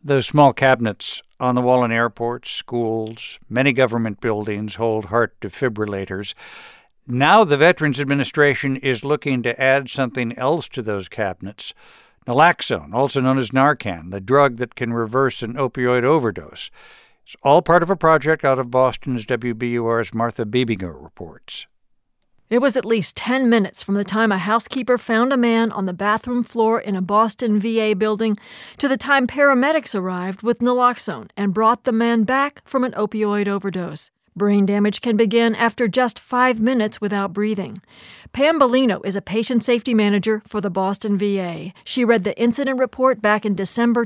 Those small cabinets on the wall in airports, schools, many government buildings hold heart defibrillators. Now the Veterans Administration is looking to add something else to those cabinets. Naloxone, also known as Narcan, the drug that can reverse an opioid overdose. It's all part of a project out of Boston's WBUR's Martha Biebinger reports. It was at least 10 minutes from the time a housekeeper found a man on the bathroom floor in a Boston VA building to the time paramedics arrived with naloxone and brought the man back from an opioid overdose. Brain damage can begin after just 5 minutes without breathing. Pam Bellino is a patient safety manager for the Boston VA. She read the incident report back in December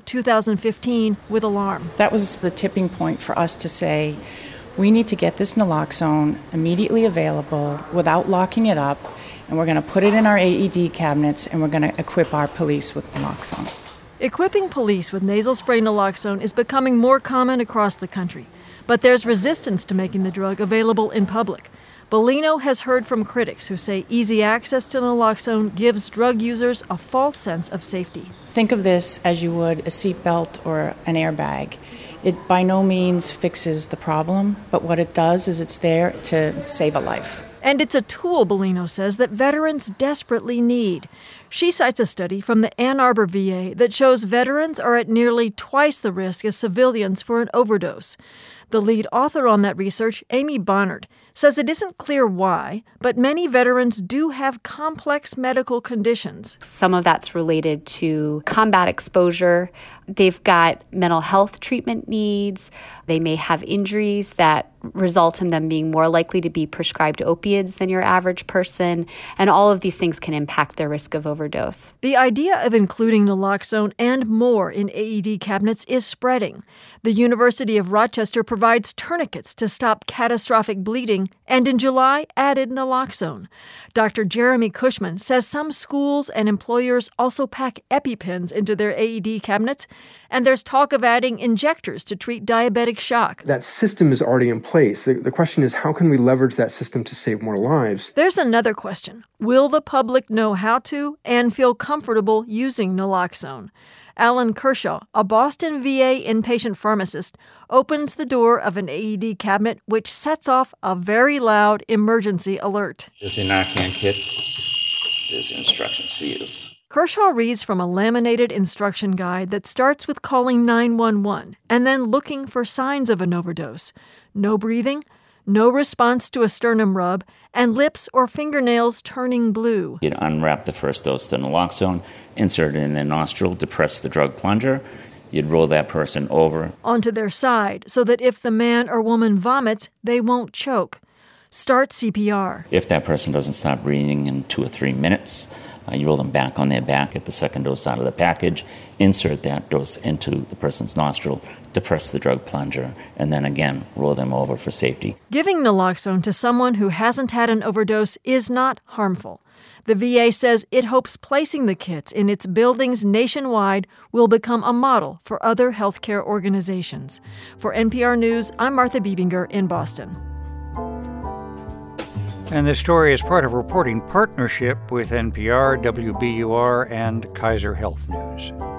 2015 with alarm. That was the tipping point for us to say, we need to get this naloxone immediately available without locking it up, and we're going to put it in our AED cabinets, and we're going to equip our police with naloxone. Equipping police with nasal spray naloxone is becoming more common across the country, but there's resistance to making the drug available in public. Bellino has heard from critics who say easy access to naloxone gives drug users a false sense of safety. Think of this as you would a seatbelt or an airbag. It by no means fixes the problem, but what it does is it's there to save a life. And it's a tool, Bellino says, that veterans desperately need. She cites a study from the Ann Arbor VA that shows veterans are at nearly twice the risk as civilians for an overdose. The lead author on that research, Amy Bonnard, says it isn't clear why, but many veterans do have complex medical conditions. Some of that's related to combat exposure. They've got mental health treatment needs. They may have injuries that result in them being more likely to be prescribed opiates than your average person. And all of these things can impact their risk of overdose. The idea of including naloxone and more in AED cabinets is spreading. The University of Rochester provides tourniquets to stop catastrophic bleeding and in July added naloxone. Dr. Jeremy Cushman says some schools and employers also pack EpiPens into their AED cabinets, and there's talk of adding injectors to treat diabetic shock. That system is already in place. The question is, how can we leverage that system to save more lives? There's another question. Will the public know how to and feel comfortable using naloxone? Alan Kershaw, a Boston VA inpatient pharmacist, opens the door of an AED cabinet which sets off a very loud emergency alert. There's your Narcan kit. There's your instructions for use. Kershaw reads from a laminated instruction guide that starts with calling 911 and then looking for signs of an overdose. No breathing, no response to a sternum rub, and lips or fingernails turning blue. You'd unwrap the first dose of naloxone, insert it in their nostril, depress the drug plunger. You'd roll that person over onto their side so that if the man or woman vomits, they won't choke. Start CPR. If that person doesn't stop breathing in 2 or 3 minutes, you roll them back on their back, get the second dose out of the package, insert that dose into the person's nostril, depress the drug plunger, and then again, roll them over for safety. Giving naloxone to someone who hasn't had an overdose is not harmful. The VA says it hopes placing the kits in its buildings nationwide will become a model for other healthcare organizations. For NPR News, I'm Martha Biebinger in Boston. And this story is part of a reporting partnership with NPR, WBUR, and Kaiser Health News.